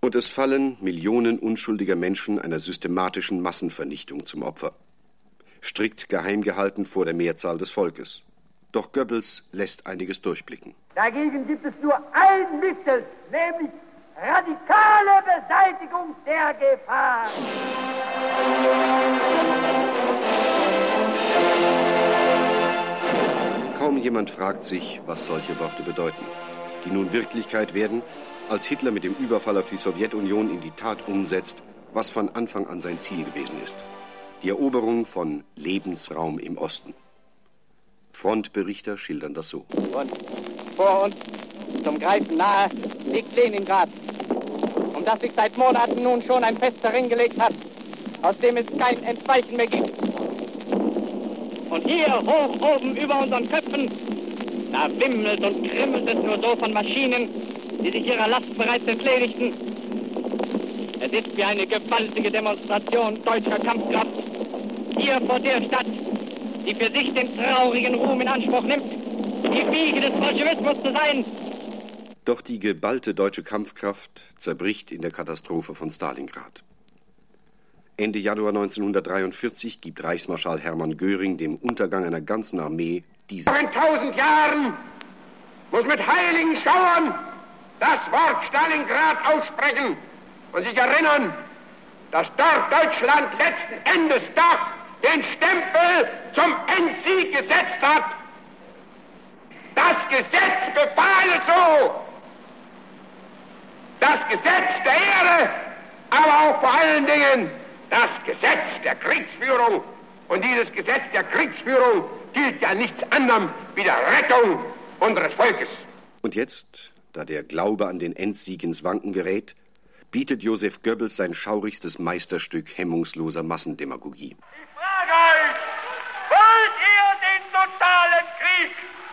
Und es fallen Millionen unschuldiger Menschen einer systematischen Massenvernichtung zum Opfer. Strikt geheim gehalten vor der Mehrzahl des Volkes. Doch Goebbels lässt einiges durchblicken. Dagegen gibt es nur ein Mittel, nämlich radikale Beseitigung der Gefahr. Kaum jemand fragt sich, was solche Worte bedeuten, die nun Wirklichkeit werden, als Hitler mit dem Überfall auf die Sowjetunion in die Tat umsetzt, was von Anfang an sein Ziel gewesen ist. Die Eroberung von Lebensraum im Osten. Frontberichter schildern das so. Und vor uns, zum Greifen nahe, liegt Leningrad, um das sich seit Monaten nun schon ein fester Ring gelegt hat, aus dem es kein Entweichen mehr gibt. Und hier hoch oben über unseren Köpfen, da wimmelt und krimmelt es nur so von Maschinen, die sich ihrer Last bereits entledigten. Es ist wie eine gewaltige Demonstration deutscher Kampfkraft. Hier vor der Stadt, die für sich den traurigen Ruhm in Anspruch nimmt, die Wiege des Bolschewismus zu sein. Doch die geballte deutsche Kampfkraft zerbricht in der Katastrophe von Stalingrad. Ende Januar 1943 gibt Reichsmarschall Hermann Göring dem Untergang einer ganzen Armee diese... In 1000 Jahren muss mit heiligen Schauern das Wort Stalingrad aussprechen und sich erinnern, dass dort Deutschland letzten Endes doch den Stempel zum Endsieg gesetzt hat. Das Gesetz befahl es so. Das Gesetz der Ehre, aber auch vor allen Dingen das Gesetz der Kriegsführung. Und dieses Gesetz der Kriegsführung gilt ja nichts anderem wie der Rettung unseres Volkes. Und jetzt, da der Glaube an den Endsieg ins Wanken gerät, bietet Joseph Goebbels sein schaurigstes Meisterstück hemmungsloser Massendemagogie. Ich frage euch, wollt ihr den totalen Krieg?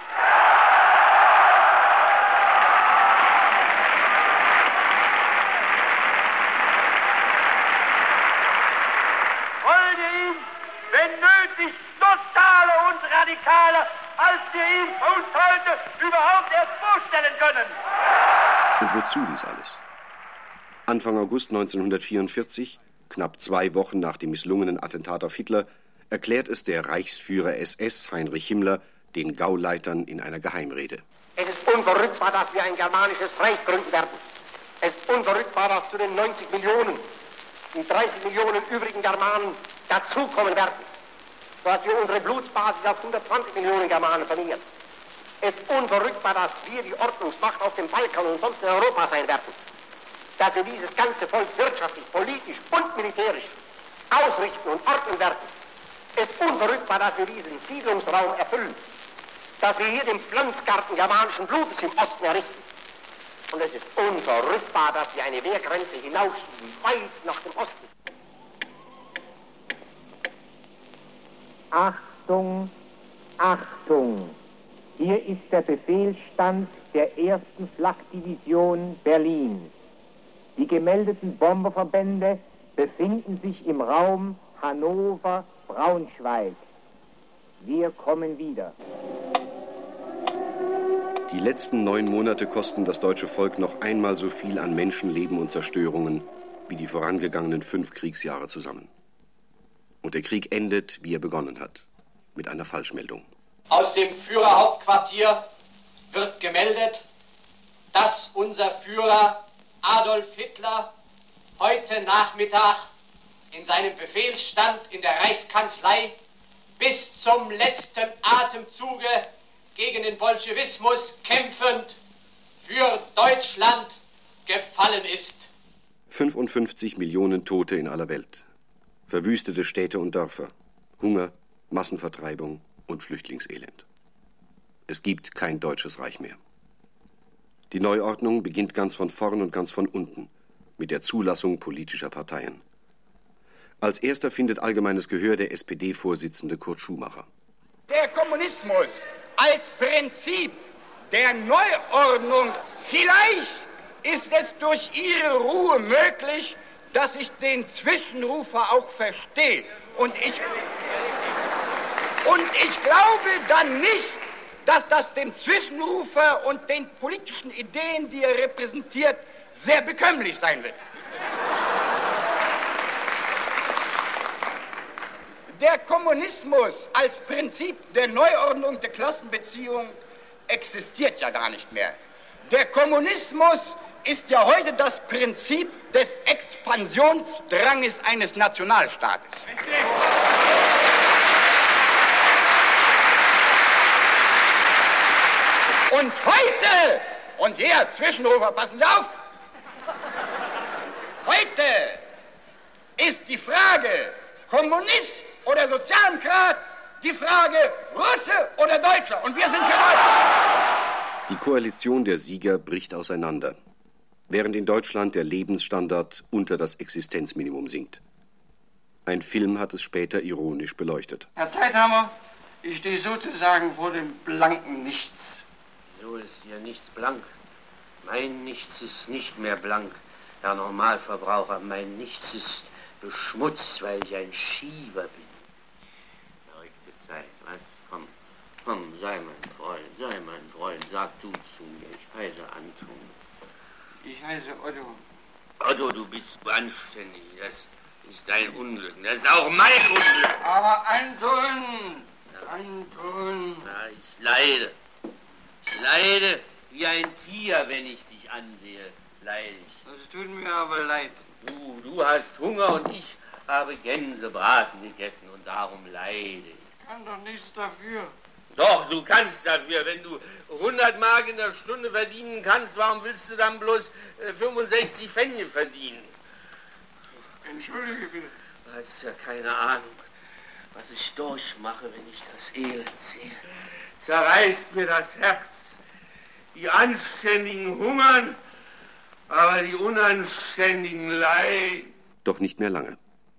Wollt ihr ihn, wenn nötig, totaler und radikaler, als wir ihn uns heute überhaupt erst vorstellen können? Und wozu dies alles? Anfang August 1944, knapp 2 Wochen nach dem misslungenen Attentat auf Hitler, erklärt es der Reichsführer SS Heinrich Himmler den Gauleitern in einer Geheimrede. Es ist unverrückbar, dass wir ein germanisches Reich gründen werden. Es ist unverrückbar, dass zu den 90 Millionen die 30 Millionen übrigen Germanen dazukommen werden, sodass wir unsere Blutsbasis auf 120 Millionen Germanen verringern. Es ist unverrückbar, dass wir die Ordnungsmacht auf dem Balkan und sonst in Europa sein werden. Dass wir dieses ganze Volk wirtschaftlich, politisch und militärisch ausrichten und ordnen werden. Es ist unverrückbar, dass wir diesen Siedlungsraum erfüllen. Dass wir hier den Pflanzgarten germanischen Blutes im Osten errichten. Und es ist unverrückbar, dass wir eine Wehrgrenze hinausschieben, weit nach dem Osten. Achtung, Achtung! Hier ist der Befehlsstand der 1. Flakdivision Berlin. Die gemeldeten Bomberverbände befinden sich im Raum Hannover-Braunschweig. Wir kommen wieder. Die letzten 9 Monate kosten das deutsche Volk noch einmal so viel an Menschenleben und Zerstörungen wie die vorangegangenen 5 Kriegsjahre zusammen. Und der Krieg endet, wie er begonnen hat, mit einer Falschmeldung. Aus dem Führerhauptquartier wird gemeldet, dass unser Führer Adolf Hitler heute Nachmittag in seinem Befehlsstand in der Reichskanzlei bis zum letzten Atemzuge gegen den Bolschewismus kämpfend für Deutschland gefallen ist. 55 Millionen Tote in aller Welt. Verwüstete Städte und Dörfer. Hunger, Massenvertreibung und Flüchtlingselend. Es gibt kein deutsches Reich mehr. Die Neuordnung beginnt ganz von vorn und ganz von unten, mit der Zulassung politischer Parteien. Als erster findet allgemeines Gehör der SPD-Vorsitzende Kurt Schumacher. Der Kommunismus als Prinzip der Neuordnung, vielleicht ist es durch Ihre Ruhe möglich, dass ich den Zwischenrufer auch verstehe. Und ich glaube dann nicht, dass das dem Zwischenrufer und den politischen Ideen, die er repräsentiert, sehr bekömmlich sein wird. Der Kommunismus als Prinzip der Neuordnung der Klassenbeziehung existiert ja gar nicht mehr. Der Kommunismus ist ja heute das Prinzip des Expansionsdranges eines Nationalstaates. Und heute, und hier, Zwischenrufer, passen Sie auf, heute ist die Frage Kommunist oder Sozialdemokrat, die Frage Russe oder Deutscher, und wir sind für Deutsche. Die Koalition der Sieger bricht auseinander, während in Deutschland der Lebensstandard unter das Existenzminimum sinkt. Ein Film hat es später ironisch beleuchtet. Herr Zeithammer, ich stehe sozusagen vor dem blanken Nichts. So ist hier nichts blank. Mein Nichts ist nicht mehr blank, Herr Normalverbraucher. Mein Nichts ist beschmutzt, weil ich ein Schieber bin. Verrückte Zeit, was? Komm, sei mein Freund, sag du zu mir. Ich heiße Anton. Ich heiße Otto. Otto, du bist anständig. Das ist dein Unglück. Das ist auch mein Unglück. Aber Anton! Ja, ich leide wie ein Tier, wenn ich dich ansehe. Leide ich. Das tut mir aber leid. Du hast Hunger und ich habe Gänsebraten gegessen und darum leide ich. Ich kann doch nichts dafür. Doch, du kannst dafür. Wenn du 100 Mark in der Stunde verdienen kannst, warum willst du dann bloß 65 Pfennige verdienen? Entschuldige bitte. Du hast ja keine Ahnung, was ich durchmache, wenn ich das Elend sehe. Zerreißt mir das Herz. Die Anständigen hungern, aber die Unanständigen leiden. Doch nicht mehr lange.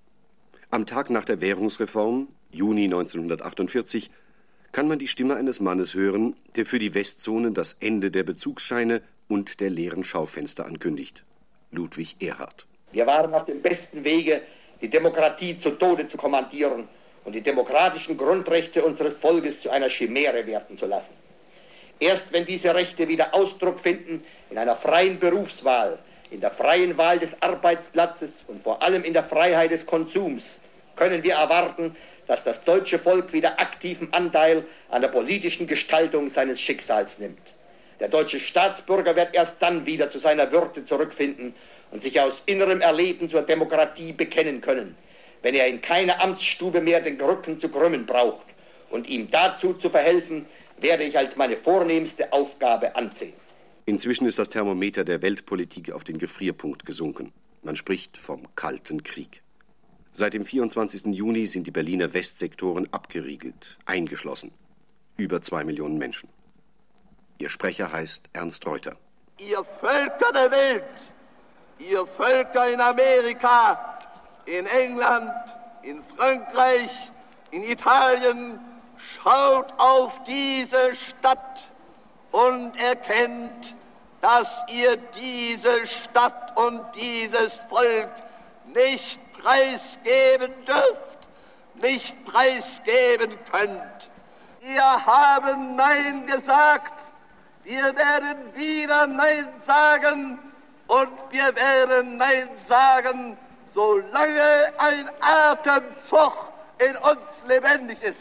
Am Tag nach der Währungsreform, Juni 1948, kann man die Stimme eines Mannes hören, der für die Westzonen das Ende der Bezugsscheine und der leeren Schaufenster ankündigt. Ludwig Erhard. Wir waren auf dem besten Wege, die Demokratie zu Tode zu kommandieren und die demokratischen Grundrechte unseres Volkes zu einer Chimäre werden zu lassen. Erst wenn diese Rechte wieder Ausdruck finden in einer freien Berufswahl, in der freien Wahl des Arbeitsplatzes und vor allem in der Freiheit des Konsums, können wir erwarten, dass das deutsche Volk wieder aktiven Anteil an der politischen Gestaltung seines Schicksals nimmt. Der deutsche Staatsbürger wird erst dann wieder zu seiner Würde zurückfinden und sich aus innerem Erleben zur Demokratie bekennen können, wenn er in keiner Amtsstube mehr den Rücken zu krümmen braucht. Und ihm dazu zu verhelfen, werde ich als meine vornehmste Aufgabe ansehen. Inzwischen ist das Thermometer der Weltpolitik auf den Gefrierpunkt gesunken. Man spricht vom Kalten Krieg. Seit dem 24. Juni sind die Berliner Westsektoren abgeriegelt, eingeschlossen. Über 2 Millionen Menschen. Ihr Sprecher heißt Ernst Reuter. Ihr Völker der Welt, ihr Völker in Amerika, in England, in Frankreich, in Italien, schaut auf diese Stadt und erkennt, dass ihr diese Stadt und dieses Volk nicht preisgeben dürft, nicht preisgeben könnt. Wir haben Nein gesagt, wir werden wieder Nein sagen und wir werden Nein sagen, solange ein Atemzug in uns lebendig ist.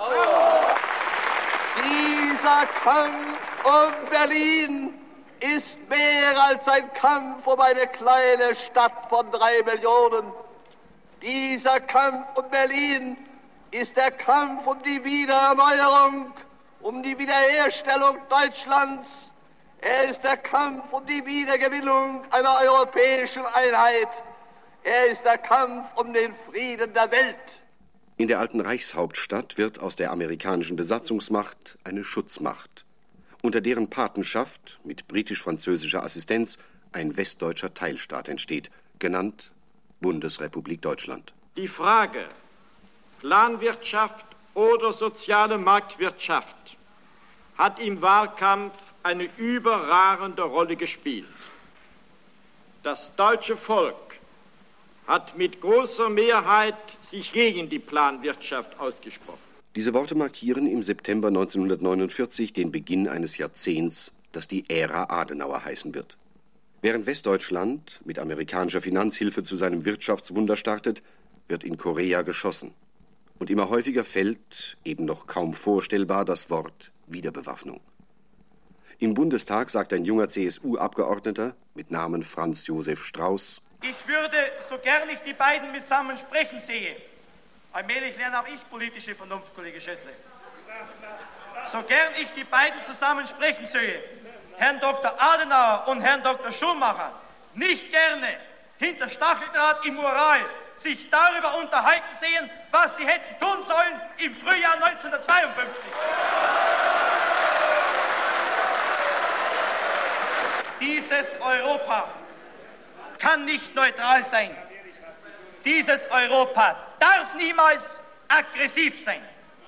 Dieser Kampf um Berlin ist mehr als ein Kampf um eine kleine Stadt von 3 Millionen. Dieser Kampf um Berlin ist der Kampf um die Wiedererneuerung, um die Wiederherstellung Deutschlands. Er ist der Kampf um die Wiedergewinnung einer europäischen Einheit. Er ist der Kampf um den Frieden der Welt. In der alten Reichshauptstadt wird aus der amerikanischen Besatzungsmacht eine Schutzmacht, unter deren Patenschaft mit britisch-französischer Assistenz ein westdeutscher Teilstaat entsteht, genannt Bundesrepublik Deutschland. Die Frage Planwirtschaft oder soziale Marktwirtschaft hat im Wahlkampf eine überragende Rolle gespielt. Das deutsche Volk hat mit großer Mehrheit sich gegen die Planwirtschaft ausgesprochen. Diese Worte markieren im September 1949 den Beginn eines Jahrzehnts, das die Ära Adenauer heißen wird. Während Westdeutschland mit amerikanischer Finanzhilfe zu seinem Wirtschaftswunder startet, wird in Korea geschossen. Und immer häufiger fällt, eben noch kaum vorstellbar, das Wort Wiederbewaffnung. Im Bundestag sagt ein junger CSU-Abgeordneter mit Namen Franz Josef Strauß: Ich würde, so gern ich die beiden mitsammen sprechen sehe, allmählich lerne auch ich politische Vernunft, Kollege Schöttl, so gern ich die beiden zusammen sprechen sehe, Herrn Dr. Adenauer und Herrn Dr. Schumacher, nicht gerne hinter Stacheldraht im Ural sich darüber unterhalten sehen, was sie hätten tun sollen im Frühjahr 1952. Dieses Europa kann nicht neutral sein. Dieses Europa darf niemals aggressiv sein.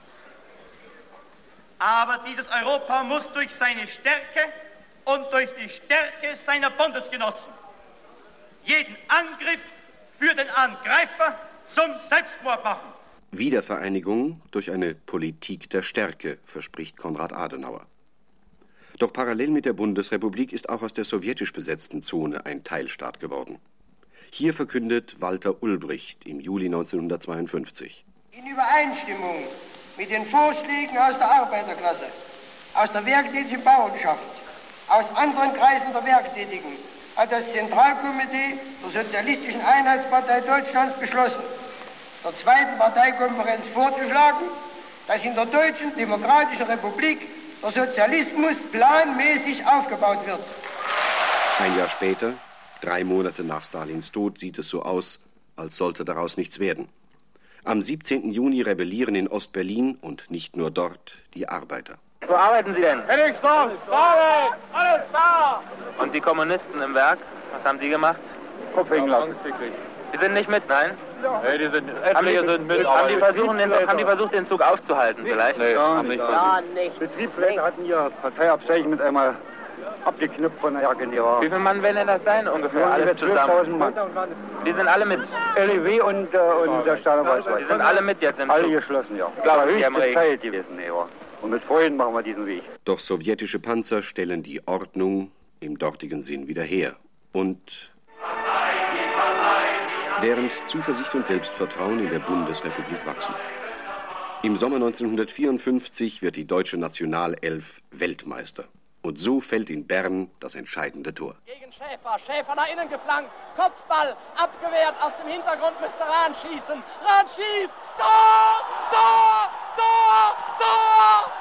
Aber dieses Europa muss durch seine Stärke und durch die Stärke seiner Bundesgenossen jeden Angriff für den Angreifer zum Selbstmord machen. Wiedervereinigung durch eine Politik der Stärke, verspricht Konrad Adenauer. Doch parallel mit der Bundesrepublik ist auch aus der sowjetisch besetzten Zone ein Teilstaat geworden. Hier verkündet Walter Ulbricht im Juli 1952: In Übereinstimmung mit den Vorschlägen aus der Arbeiterklasse, aus der werktätigen Bauernschaft, aus anderen Kreisen der Werktätigen hat das Zentralkomitee der Sozialistischen Einheitspartei Deutschlands beschlossen, der zweiten Parteikonferenz vorzuschlagen, dass in der Deutschen Demokratischen Republik der Sozialismus planmäßig aufgebaut wird. Ein Jahr später, 3 Monate nach Stalins Tod, sieht es so aus, als sollte daraus nichts werden. Am 17. Juni rebellieren in Ostberlin und nicht nur dort die Arbeiter. Wo arbeiten Sie denn? Hennigsdorf, Arbeit, alles da! Und die Kommunisten im Werk, was haben die gemacht? Kopf hängen lassen. Die sind nicht mit, nein? Nee, die sind, etliche sind mit. Haben die versucht, den Zug aufzuhalten vielleicht? Nee, haben nicht. Ja, nicht. Betriebsräte hatten ihr Parteiabzeichen mit einmal abgeknüpft von der General. Wie viele Mann werden denn das sein ungefähr? Ja, alles zusammen? 12.000 Mann. Die sind alle mit? LEW und der Stahlweißweiß. Die sind alle mit jetzt im Zug? Alle geschlossen, ja. Glaube ich, höchstes Teil gewesen, ja. Und mit Freuden machen wir diesen Weg. Doch sowjetische Panzer stellen die Ordnung im dortigen Sinn wieder her. Und während Zuversicht und Selbstvertrauen in der Bundesrepublik wachsen. Im Sommer 1954 wird die deutsche Nationalelf Weltmeister. Und so fällt in Bern das entscheidende Tor. Gegen Schäfer. Schäfer nach innen geflankt. Kopfball abgewehrt. Aus dem Hintergrund müsste Rahn schießen. Rahn schießt. Tor! Tor! Tor! Tor!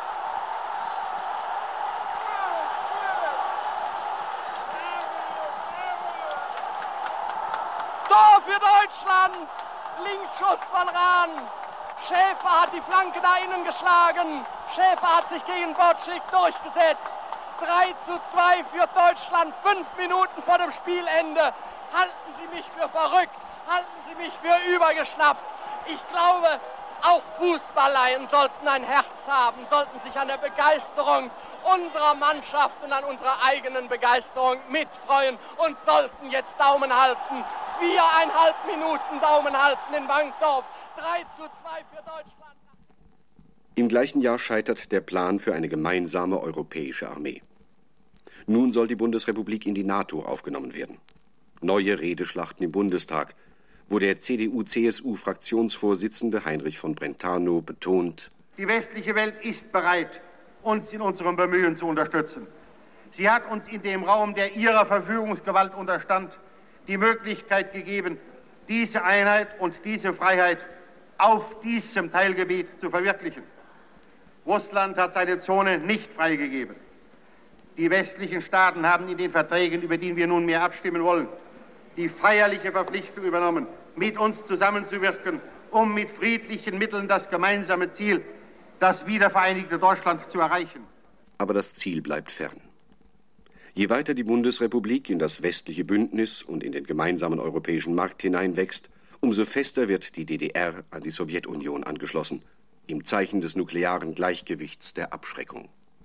Tor für Deutschland! Linksschuss von Rahn. Schäfer hat die Flanke da innen geschlagen. Schäfer hat sich gegen Botschik durchgesetzt. 3:2 für Deutschland, 5 Minuten vor dem Spielende. Halten Sie mich für verrückt, halten Sie mich für übergeschnappt. Ich glaube, auch Fußballleien sollten ein Herz haben, sollten sich an der Begeisterung unserer Mannschaft und an unserer eigenen Begeisterung mitfreuen und sollten jetzt Daumen halten. 4,5 Minuten Daumen halten in Wankdorf. 3:2 für Deutschland. Im gleichen Jahr scheitert der Plan für eine gemeinsame europäische Armee. Nun soll die Bundesrepublik in die NATO aufgenommen werden. Neue Redeschlachten im Bundestag, wo der CDU-CSU-Fraktionsvorsitzende Heinrich von Brentano betont: Die westliche Welt ist bereit, uns in unserem Bemühen zu unterstützen. Sie hat uns in dem Raum, der ihrer Verfügungsgewalt unterstand, die Möglichkeit gegeben, diese Einheit und diese Freiheit auf diesem Teilgebiet zu verwirklichen. Russland hat seine Zone nicht freigegeben. Die westlichen Staaten haben in den Verträgen, über die wir nunmehr abstimmen wollen, die feierliche Verpflichtung übernommen, mit uns zusammenzuwirken, um mit friedlichen Mitteln das gemeinsame Ziel, das wiedervereinigte Deutschland, zu erreichen. Aber das Ziel bleibt fern. Je weiter die Bundesrepublik in das westliche Bündnis und in den gemeinsamen europäischen Markt hineinwächst, umso fester wird die DDR an die Sowjetunion angeschlossen, im Zeichen des nuklearen Gleichgewichts der Abschreckung.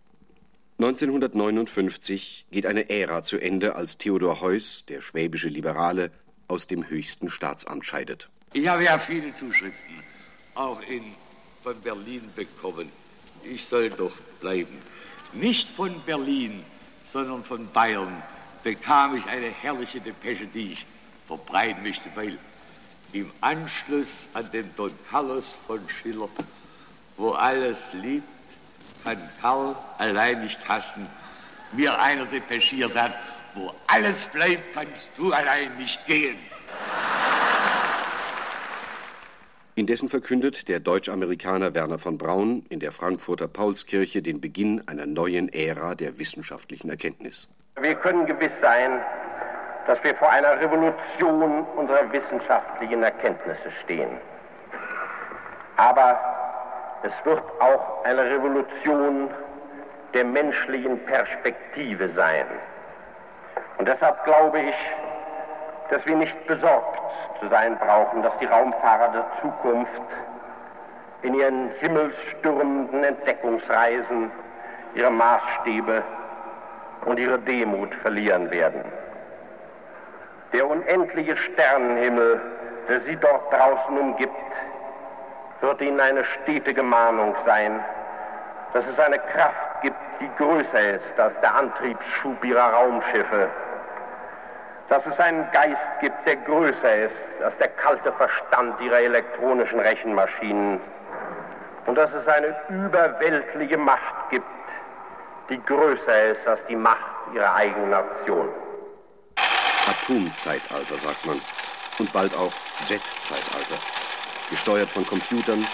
1959 geht eine Ära zu Ende, als Theodor Heuss, der schwäbische Liberale, aus dem höchsten Staatsamt scheidet. Ich habe ja viele Zuschriften, auch von Berlin bekommen. Ich soll doch bleiben. Nicht von Berlin, sondern von Bayern, bekam ich eine herrliche Depesche, die ich verbreiten möchte, weil im Anschluss an den Don Carlos von Schiller, wo alles liebt, kann Karl allein nicht hassen, mir einer depeschiert hat, wo alles bleibt, kannst du allein nicht gehen. Indessen verkündet der Deutsch-Amerikaner Werner von Braun in der Frankfurter Paulskirche den Beginn einer neuen Ära der wissenschaftlichen Erkenntnis. Wir können gewiss sein, dass wir vor einer Revolution unserer wissenschaftlichen Erkenntnisse stehen. Aber es wird auch eine Revolution der menschlichen Perspektive sein. Und deshalb glaube ich, dass wir nicht besorgt zu sein brauchen, dass die Raumfahrer der Zukunft in ihren himmelsstürmenden Entdeckungsreisen ihre Maßstäbe und ihre Demut verlieren werden. Der unendliche Sternenhimmel, der sie dort draußen umgibt, wird ihnen eine stetige Mahnung sein, dass es eine Kraft gibt, die größer ist als der Antriebsschub ihrer Raumschiffe, dass es einen Geist gibt, der größer ist als der kalte Verstand ihrer elektronischen Rechenmaschinen und dass es eine überweltliche Macht gibt, die größer ist als die Macht ihrer eigenen Nation. Atomzeitalter, sagt man, und bald auch Jetzeitalter, gesteuert von Computern,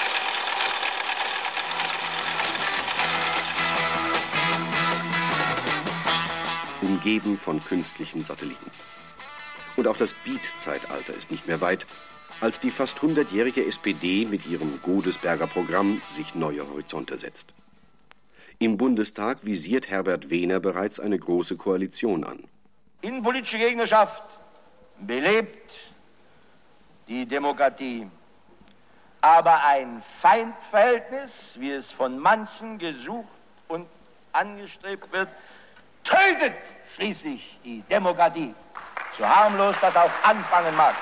umgeben von künstlichen Satelliten. Und auch das Beat-Zeitalter ist nicht mehr weit, als die fast 100-jährige SPD mit ihrem Godesberger Programm sich neue Horizonte setzt. Im Bundestag visiert Herbert Wehner bereits eine große Koalition an. Innenpolitische Gegnerschaft belebt die Demokratie. Aber ein Feindverhältnis, wie es von manchen gesucht und angestrebt wird, tötet schließlich die Demokratie, so harmlos das auch anfangen mag.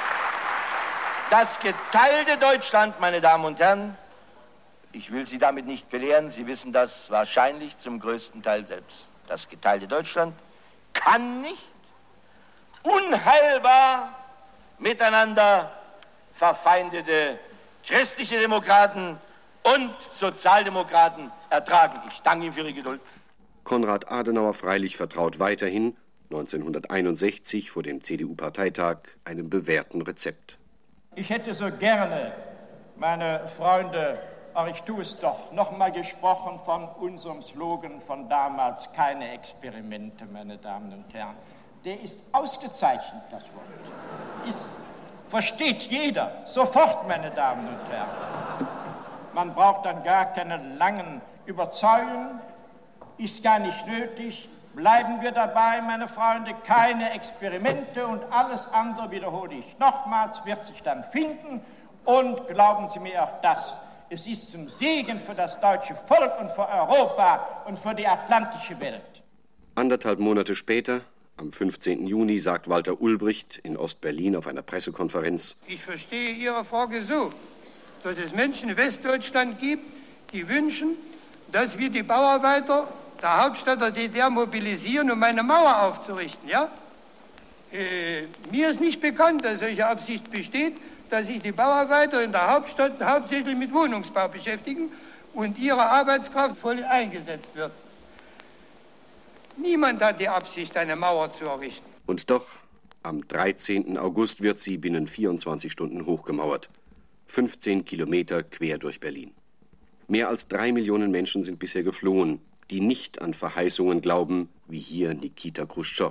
Das geteilte Deutschland, meine Damen und Herren, ich will Sie damit nicht belehren, Sie wissen das wahrscheinlich zum größten Teil selbst. Das geteilte Deutschland kann nicht unheilbar miteinander verfeindete christliche Demokraten und Sozialdemokraten ertragen. Ich danke Ihnen für Ihre Geduld. Konrad Adenauer freilich vertraut weiterhin, 1961 vor dem CDU-Parteitag, einem bewährten Rezept. Ich hätte so gerne, meine Freunde, aber ich tue es doch, nochmal gesprochen von unserem Slogan von damals, keine Experimente, meine Damen und Herren. Der ist ausgezeichnet, das Wort. Versteht jeder, sofort, meine Damen und Herren. Man braucht dann gar keine langen Überzeugungen, ist gar nicht nötig. Bleiben wir dabei, meine Freunde, keine Experimente und alles andere, wiederhole ich nochmals, wird sich dann finden. Und glauben Sie mir auch das, es ist zum Segen für das deutsche Volk und für Europa und für die atlantische Welt. Anderthalb Monate später, am 15. Juni, sagt Walter Ulbricht in Ostberlin auf einer Pressekonferenz: Ich verstehe Ihre Frage so, dass es Menschen in Westdeutschland gibt, die wünschen, dass wir die Bauarbeiter der Hauptstadt der DDR mobilisieren, um eine Mauer aufzurichten, ja? Mir ist nicht bekannt, dass solche Absicht besteht, dass sich die Bauarbeiter in der Hauptstadt hauptsächlich mit Wohnungsbau beschäftigen und ihre Arbeitskraft voll eingesetzt wird. Niemand hat die Absicht, eine Mauer zu errichten. Und doch, am 13. August wird sie binnen 24 Stunden hochgemauert. 15 Kilometer quer durch Berlin. Mehr als 3 Millionen Menschen sind bisher geflohen, die nicht an Verheißungen glauben, wie hier Nikita Chruschtschow.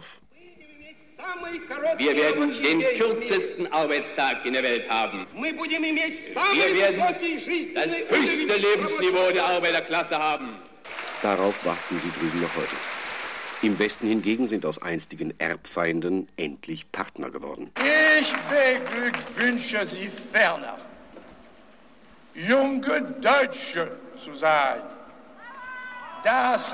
Wir werden den kürzesten Arbeitstag in der Welt haben. Wir werden das höchste Lebensniveau der Arbeiterklasse haben. Darauf warten sie drüben noch heute. Im Westen hingegen sind aus einstigen Erbfeinden endlich Partner geworden. Ich beglückwünsche Sie ferner, junge Deutsche zu sein. Das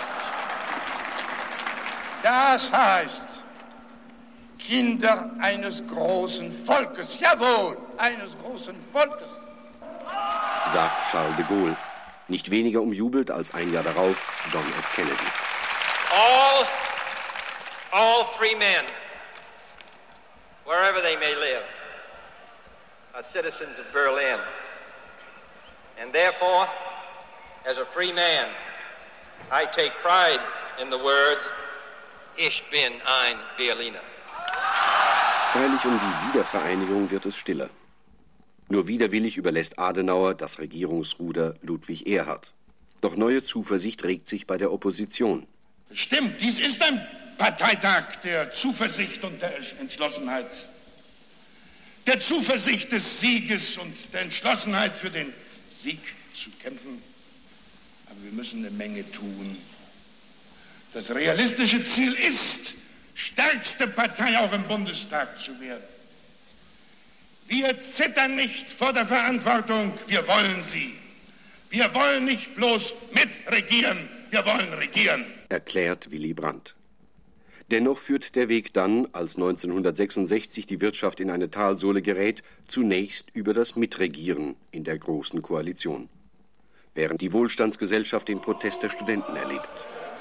heißt, Kinder eines großen Volkes, jawohl, eines großen Volkes, sagt Charles de Gaulle, nicht weniger umjubelt als ein Jahr darauf John F. Kennedy. All all free men, wherever they may live, are citizens of Berlin. And therefore, as a free man, I take pride in the words, Ich bin ein Berliner. Freilich um die Wiedervereinigung wird es stiller. Nur widerwillig überlässt Adenauer das Regierungsruder Ludwig Erhard. Doch neue Zuversicht regt sich bei der Opposition. Stimmt, dies ist ein Parteitag der Zuversicht und der Entschlossenheit. Der Zuversicht des Sieges und der Entschlossenheit für den Sieg zu kämpfen. Aber wir müssen eine Menge tun. Das realistische Ziel ist, stärkste Partei auch im Bundestag zu werden. Wir zittern nicht vor der Verantwortung, wir wollen sie. Wir wollen nicht bloß mitregieren, wir wollen regieren, erklärt Willy Brandt. Dennoch führt der Weg dann, als 1966 die Wirtschaft in eine Talsohle gerät, zunächst über das Mitregieren in der Großen Koalition, während die Wohlstandsgesellschaft den Protest der Studenten erlebt.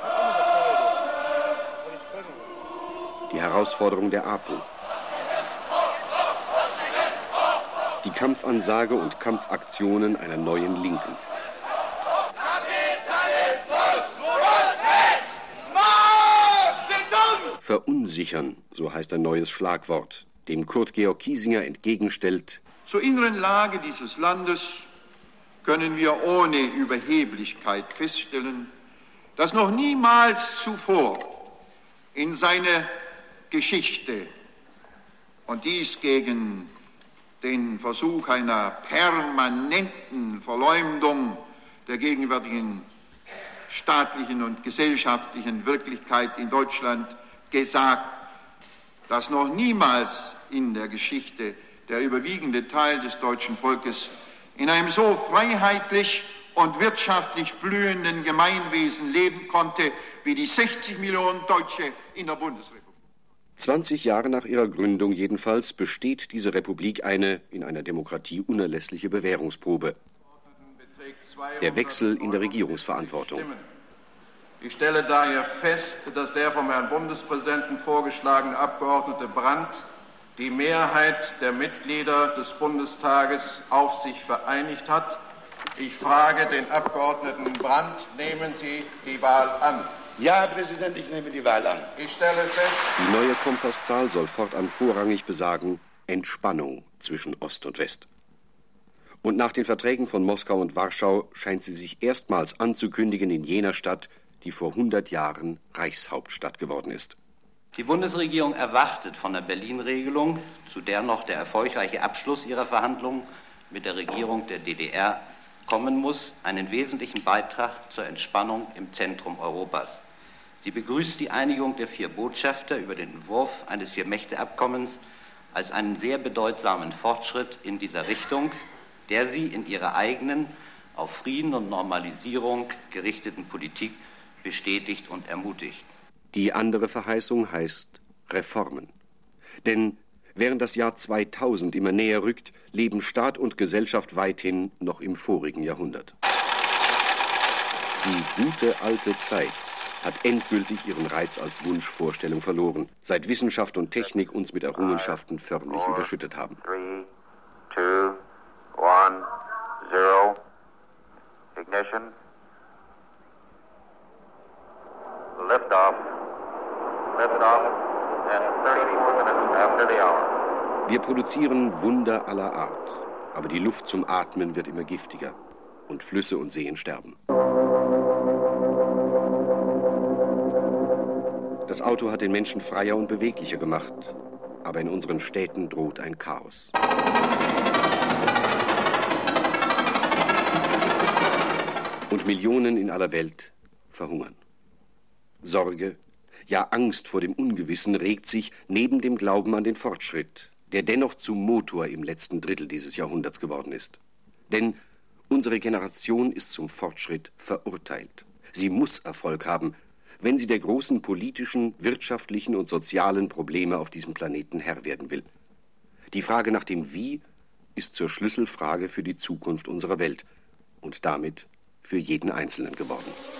Die Herausforderung der APO. Die Kampfansage und Kampfaktionen einer neuen Linken. Verunsichern, so heißt ein neues Schlagwort, dem Kurt Georg Kiesinger entgegenstellt: Zur inneren Lage dieses Landes können wir ohne Überheblichkeit feststellen, dass noch niemals zuvor in seiner Geschichte, und dies gegen den Versuch einer permanenten Verleumdung der gegenwärtigen staatlichen und gesellschaftlichen Wirklichkeit in Deutschland gesagt, dass noch niemals in der Geschichte der überwiegende Teil des deutschen Volkes in einem so freiheitlich und wirtschaftlich blühenden Gemeinwesen leben konnte, wie die 60 Millionen Deutsche in der Bundesrepublik. 20 Jahre nach ihrer Gründung jedenfalls besteht diese Republik eine in einer Demokratie unerlässliche Bewährungsprobe. Der Wechsel in der Regierungsverantwortung. Ich stelle daher fest, dass der vom Herrn Bundespräsidenten vorgeschlagene Abgeordnete Brandt die Mehrheit der Mitglieder des Bundestages auf sich vereinigt hat. Ich frage den Abgeordneten Brandt, nehmen Sie die Wahl an? Ja, Herr Präsident, ich nehme die Wahl an. Ich stelle fest... Die neue Kompasszahl soll fortan vorrangig besagen Entspannung zwischen Ost und West. Und nach den Verträgen von Moskau und Warschau scheint sie sich erstmals anzukündigen in jener Stadt, die vor 100 Jahren Reichshauptstadt geworden ist. Die Bundesregierung erwartet von der Berlin-Regelung, zu der noch der erfolgreiche Abschluss ihrer Verhandlungen mit der Regierung der DDR kommen muss, einen wesentlichen Beitrag zur Entspannung im Zentrum Europas. Sie begrüßt die Einigung der 4 Botschafter über den Entwurf eines 4-Mächte-Abkommens als einen sehr bedeutsamen Fortschritt in dieser Richtung, der sie in ihrer eigenen, auf Frieden und Normalisierung gerichteten Politik bestätigt und ermutigt. Die andere Verheißung heißt Reformen. Denn während das Jahr 2000 immer näher rückt, leben Staat und Gesellschaft weithin noch im vorigen Jahrhundert. Die gute alte Zeit hat endgültig ihren Reiz als Wunschvorstellung verloren, seit Wissenschaft und Technik uns mit Errungenschaften förmlich überschüttet haben. 3, 2, 1, 0. Ignition. Liftoff. Liftoff. And 34 minutes after the hour. Wir produzieren Wunder aller Art, aber die Luft zum Atmen wird immer giftiger und Flüsse und Seen sterben. Das Auto hat den Menschen freier und beweglicher gemacht, aber in unseren Städten droht ein Chaos. Und Millionen in aller Welt verhungern. Sorge, ja Angst vor dem Ungewissen regt sich neben dem Glauben an den Fortschritt, der dennoch zum Motor im letzten Drittel dieses Jahrhunderts geworden ist. Denn unsere Generation ist zum Fortschritt verurteilt. Sie muss Erfolg haben, wenn sie der großen politischen, wirtschaftlichen und sozialen Probleme auf diesem Planeten Herr werden will. Die Frage nach dem Wie ist zur Schlüsselfrage für die Zukunft unserer Welt und damit für jeden Einzelnen geworden.